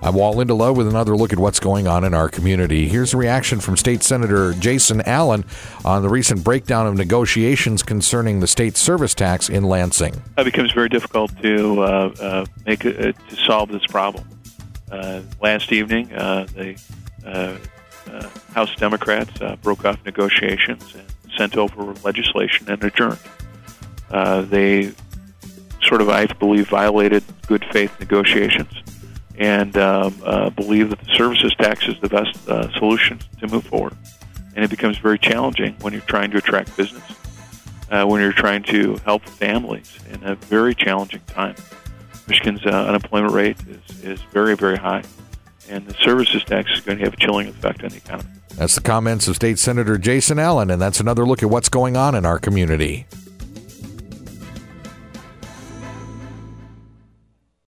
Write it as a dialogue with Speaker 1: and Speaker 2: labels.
Speaker 1: I'm Walt Lindelof with another look at what's going on in our community. Here's a reaction from State Senator Jason Allen on the recent breakdown of negotiations concerning the state service tax in Lansing.
Speaker 2: It becomes very difficult to solve this problem. Last evening, the House Democrats broke off negotiations and sent over legislation and adjourned. They sort of, I believe, violated good faith negotiations and believe that the services tax is the best solution to move forward. And it becomes very challenging when you're trying to attract business, when you're trying to help families in a very challenging time. Michigan's unemployment rate is very, very high, and the services tax is going to have a chilling effect on the economy.
Speaker 1: That's the comments of State Senator Jason Allen, and that's another look at what's going on in our community.